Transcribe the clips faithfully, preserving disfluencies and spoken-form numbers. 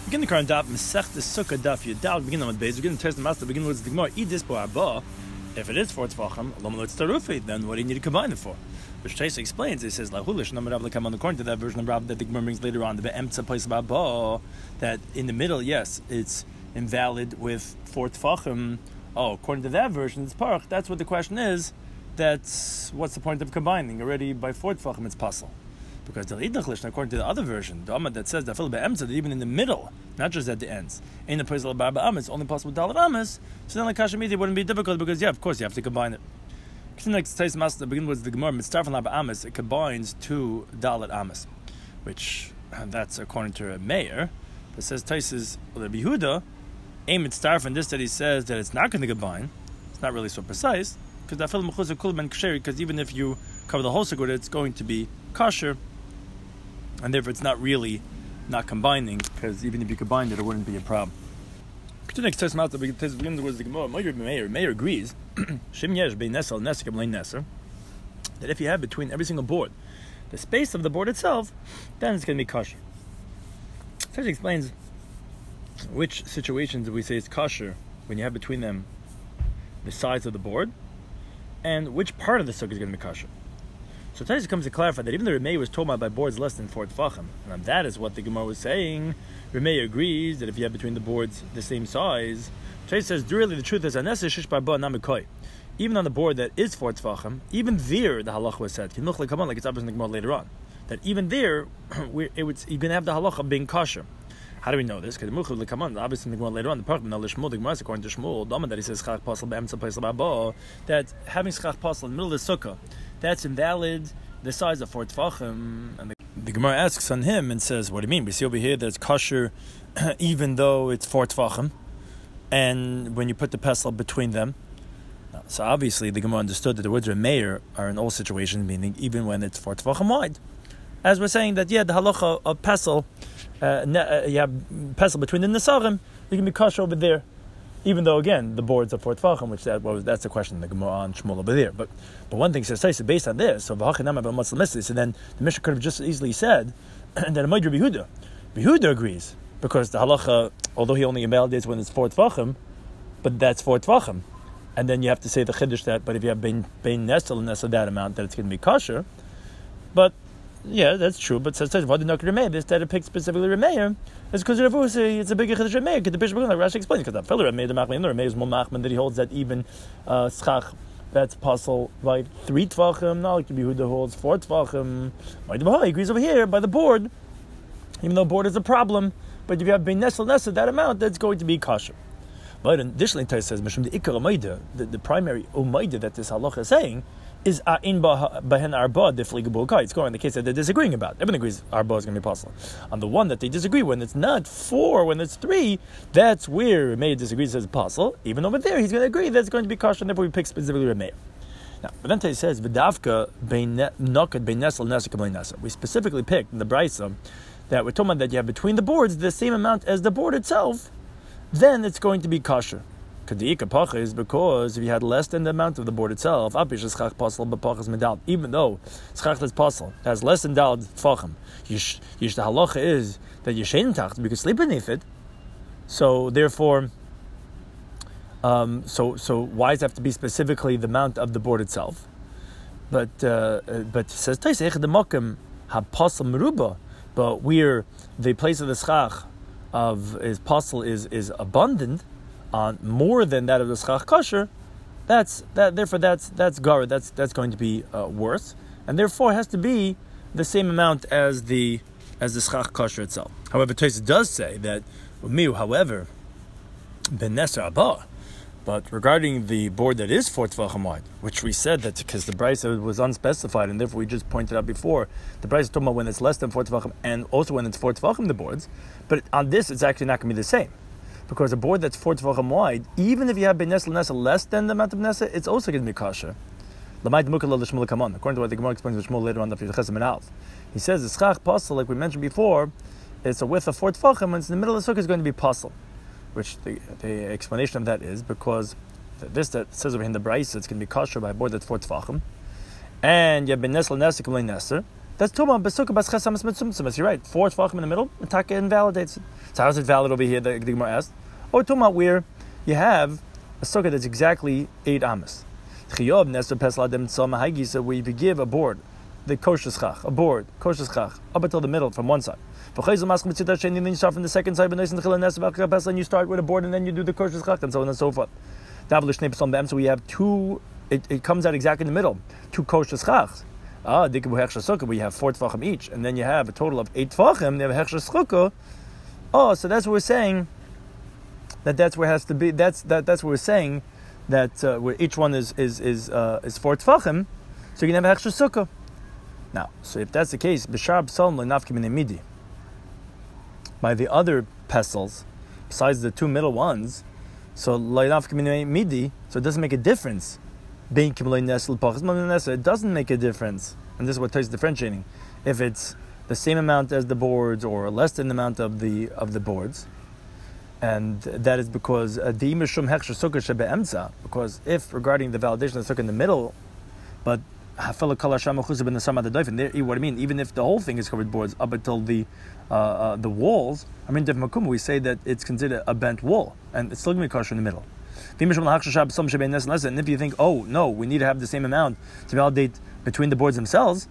Begin the current daf, Masech the Sukkah daf Yudal, begin on the base, begin the test the master, begin with the Gemara, eat this bo abba. If it is for tzvachim, lama lo tztarufi, then what do you need to combine it for? Which Taisa explains, it says, Lahulish, number of come on according to that version of Rav that the Gemara brings later on, the be'emtza place of abba, that in the middle, yes, it's invalid with for tzvachim. Oh, according to that version, it's parach. That's what the question is. That's what's the point of combining? Already by four tzvachim, it's pasul. Because the Idachlish, according to the other version, the Amad that says that that even in the middle, not just at the ends, in the place of Barba Amis, only possible Dalit Amis, so then like Kashmiti wouldn't be difficult because, yeah, of course, you have to combine it. Next, Tais Master begin with the Gemara, Mitzvah from Barba Amis, it combines two Dalit Amis, which that's according to a mayor. It says Tais is the Yehuda, aim Mitzvah from this that he says that it's not going to combine. It's not really so precise because that film because even if you cover the whole sukkah, it's going to be kosher. And therefore, it's not really not combining, because even if you combined it, it wouldn't be a problem. Next test out the begins with the Gemara. Meir Meir agrees that if you have between every single board the space of the board itself, then it's going to be kosher. So he explains which situations we say it's kosher when you have between them the size of the board, and which part of the sukkah is going to be kosher. So Taisa comes to clarify that even the Remei was told by boards less than four tefachim, and that is what the Gemara was saying. Remei agrees that if you have between the boards the same size, Taisa says, really the truth is, even on the board that is four tefachim, even there the halacha was said, like it's obvious in the Gemara later on, that even there it would, you're going to have the halacha of being kosher. How do we know this? Because the Mukhul Kaman, obviously in the Gemara later on, the part of the Shmuel, the Gemara according to Shmuel, the that he says Chach Pasal Be'emtza Pasal Ba'ba, that having Chach Pasal in the middle of the sukkah, that's invalid the size of four tefachim. And the, the Gemara asks on him and says, what do you mean? We see over here that it's kosher even though it's four tefachim, and when you put the pesel between them. So obviously the Gemara understood that the words Remeir are in all situations, meaning even when it's four tefachim wide. As we're saying that, yeah, the halacha of pesel, uh, ne- uh, you have pesel between the nesarim, you can be kosher over there. Even though, again, the boards are for tefachim, which that was that's the question the Gemara on Shmuel over there. But but one thing says based on this, so so then the Mishnah could have just easily said that it might be Yehuda. Yehuda agrees because the halacha, although he only invalidates when it's four tefachim, but that's four tefachim, and then you have to say the chiddush that. But if you have bein bein nesel and nesel that amount, that it's going to be kosher. But yeah, that's true. But says why did not Remeir? Instead of pick specifically Remeir, it's because it's a bigger chiddush Remeir. Because the bishop, like Rashi explains, because that fellow Remeir, the Machman, the Remeir is more Machman that he holds that even uh, schach that's possible by three tvachim. Now like Yehuda holds four tvachim. He agrees over here by the board, even though board is a problem. But if you have bein nesel nesel that amount, that's going to be kosher. But additionally, Tais says Mishum the Ikar Umayda, the primary Umayda that this halacha is saying is in bahen arba defligabu kai. It's going in the case that they're disagreeing about. Everyone agrees arba is going to be possible. On the one that they disagree, when it's not four, when it's three, that's where Remeir disagrees as possible. Even over there, he's going to agree that it's going to be kosher, and therefore we pick specifically Remeir. Now, but then he says v'davka nokat bein nesel nesel kabel nesel. We specifically picked in the brisa that we're talking about that you have between the boards the same amount as the board itself. Then it's going to be kosher. Kadika is because if you had less than the amount of the board itself, even though schach is possible has less than dal tfachim, yish the halacha is that you shein tacht, you can sleep beneath it. So therefore, um, so so why does it have to be specifically the amount of the board itself? But uh, but says Taisa the makom haposel meruba, but where the place of the schach of is posel is is abundant on more than that of the schach kosher, that's that. Therefore, that's that's gar. That's that's going to be uh, worse, and therefore it has to be the same amount as the as the schach kosher itself. However, Tosfos does say that miu, however, ben neser abba. But regarding the board that is four tefachim wide, which we said that because the brisa was unspecified, and therefore we just pointed out before, the brisa is talking about when it's less than four tefachim, and also when it's four tefachim the boards. But on this, it's actually not going to be the same. Because a board that's four tefachim wide, even if you have bein nesel nesel less than the amount of nesel, it's also going to be kosher. According to what the Gemara explains with Shmuel later on, the Chesed and Alf, he says the schach pasel, like we mentioned before, it's a width of four tefachim, and it's in the middle of the sukkah is going to be pasel. Which the, the explanation of that is because this that says over here in the brisa, it's going to be kosher by a board that's four tefachim, and you have bein nesel nesel kabel neser. That's Tuma Besukkah Bas Chesamas Mitzumtzumas. You're right. Four Tvachim in the middle, the Taka invalidates it. So how is it valid over here, the, the Gemara asked? Or Tuma where you have a sukkah that's exactly eight amas. Chiyob Nestor Pesladem Tzama Haigisa, where you give a board, the kosher schach, a board, kosher schach, up until the middle from one side. Then you start from the second side, and you start with a board, and then you do the kosher schach, and so on and so forth. So we have two, it, it comes out exactly in the middle, two kosher schachs. Ah, we have four tefachim each, and then you have a total of eight tefachim. You have hechsher schukah. Oh, so that's what we're saying. That that's where it has to be. That's that that's what we're saying. That uh, where each one is is is uh, is four tefachim, so you can have hechsher sukkah. Now, so if that's the case, b'shar b'salim le'nafki min midi. By the other pestles, besides the two middle ones, so le'nafki min midi, so it doesn't make a difference. Bein kimlei nesel pachas nesel, it doesn't make a difference, and this is what takes differentiating. If it's the same amount as the boards or less than the amount of the of the boards, and that is because the mishum hechsher sukkah shebe'emtza. Because if regarding the validation of the sukkah in the middle, but what I mean, even if the whole thing is covered boards up until the uh, uh, the walls, I mean, we say that it's considered a bent wall, and it's still going to be kosher in the middle. And if you think, oh no, we need to have the same amount to validate between the boards themselves,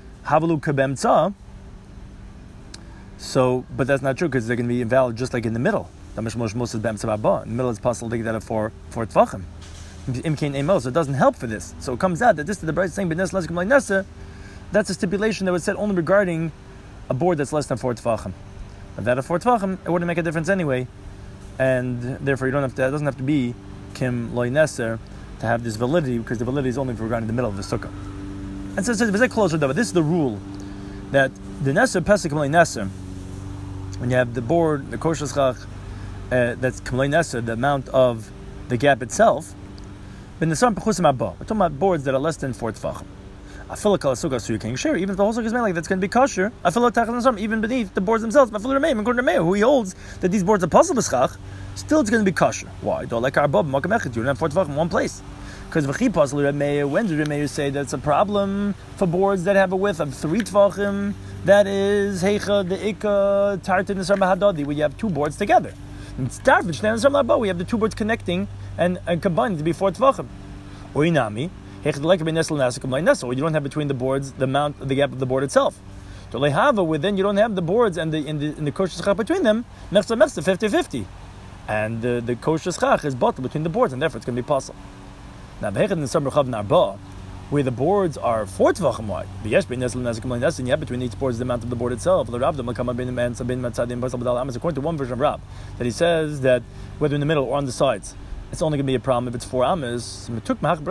so, but that's not true because they're going to be invalid just like in the middle. In the middle is possible to get that at four four tefachim. So it doesn't help for this. So it comes out that this is the bright saying, that's a stipulation that was said only regarding a board that's less than four tefachim. If that at four tefachim, it wouldn't make a difference anyway, and therefore you don't have to. It doesn't have to be kim loy neser to have this validity, because the validity is only regarding the middle of the sukkah. And so it says, closer though. This is the rule that the neser pesach kim loy neser. When you have the board, the kosher schach, uh, that's kim loy neser, the amount of the gap itself. We're talking about boards that are less than four tefachim. I feel like so you can share, even if the whole sukkah is made like that's going to be kosher. I feel like even beneath the boards themselves. But according to Meir, who he holds that these boards are possible b'schach, still it's going to be kosher. Why? Don't like our bub makam echad. You don't have four tefachim in one place. Because v'chi possible Meir. When did Meir say that's a problem for boards that have a width of three tefachim? That is heicha the ikka tartin nesar mahadadi, where you have two boards together. And starvin shnei nesar mahadadi, we have the two boards connecting and, and combined to be four tefachim. Oinami. Or you don't have between the boards the amount, the gap of the board itself. So lehava, where then you don't have the boards and the in the in the kosher schach between them. Mechza mechza fifty-fifty, and the the kosher schach is bottled between the boards, and therefore it's going to be possible. Now the in the summer chav narba, where the boards are four tefachim wide, the yesh bein nesel nezik and you have between each boards the amount of the board itself. The Rav according to one version of Rab, that he says that whether in the middle or on the sides, it's only going to be a problem if it's four amas. You have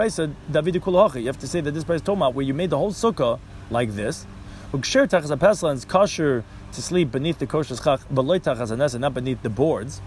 to say that this price toma, where you made the whole sukkah like this, and it's kosher to sleep beneath the kosher schach, but not beneath the boards,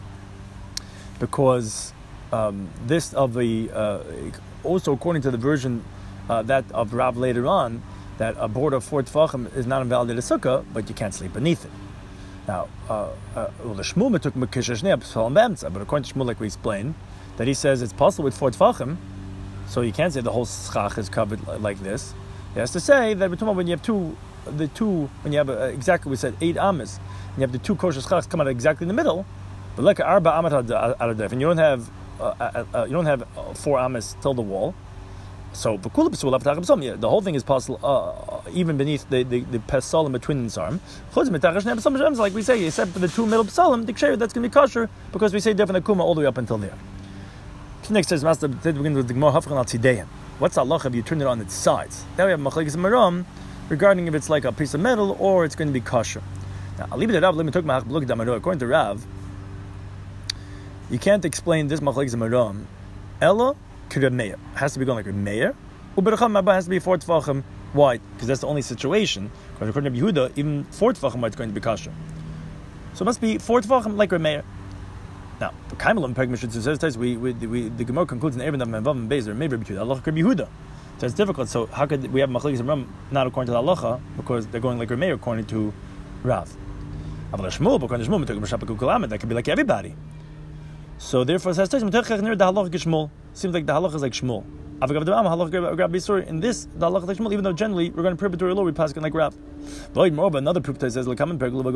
because um, this of the uh, also according to the version uh, that of Rav later on, that a board of four tefachim is not invalidated sukkah, but you can't sleep beneath it. Now, uh, uh, well, the Shmuel took but according to Shmuel, like we explained, that he says it's possible with four tefachim, so you can't say the whole schach is covered like this. He has to say that when you have two, the two, when you have a, exactly we said eight amas, and you have the two kosher schachs come out exactly in the middle, but like arba amat adadef, and you don't have uh, uh, uh, you don't have four amas till the wall. So the whole thing is possible uh, even beneath the the, the pesalim between the sarm. Like we say, except for the two middle pesalim, the ksher that's going to be kosher because we say different akuma all the way up until there. Next says Master, we begin with the Gemara Hafchan al Tzideihen. What's Allah if you turn it on its sides? Now we have machlekes maram regarding if it's like a piece of metal or it's going to be kosher. Now I'll leave it at Rav. Let me talk about look damaro. According to Rav, you can't explain this machlekes maram. Ella. It has to be going like a mayor. Uberacham has to be four tefachim wide, because that's the only situation. Because according to Yehuda, even four tefachim wide is going to be kosher. So it must be four tefachim like a mayor. Now, the Kaimelim Pegmishit says we, we, we the Gemara concludes in Evan of Mevav and Bezer, maybe Yehuda. Allah could be Yehuda. So it's difficult. So how could we have machlekes and Ram not according to the halacha, because they're going like a mayor according to Rav. Aval Shmuel, according to Shmuel, that could be like everybody. So therefore, it says the halacha Shmuel. Seems like the halacha is like Shmuel. In this, the halacha like Shmuel, even though generally we're going to preparatory law, we pass like Rav. Moreover, another proof says, says sukkah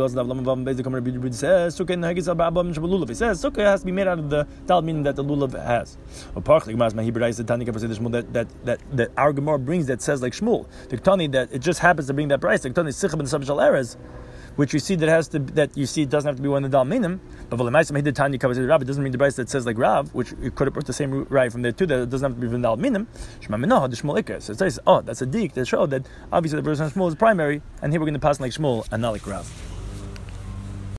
says sukkah has to be made out of the dal, meaning that the lulav has. Or partly that that that that our Gemara brings that says like Shmuel, the Ktani, that it just happens to bring that price. The Ktani is sichab and sabshal erez, which you see that has to that you see it doesn't have to be one of the dal minim. But Volemaisa the Tanya covers the Rav. It doesn't mean the price that says like Rav, which you could have put the same right from there too. That it doesn't have to be from dal minim. Shema Minoha the Shmuel Ikar. So it says, oh, that's a dik that showed that obviously the verse on Shmuel is primary, and here we're going to pass like Shmuel and not like Rav.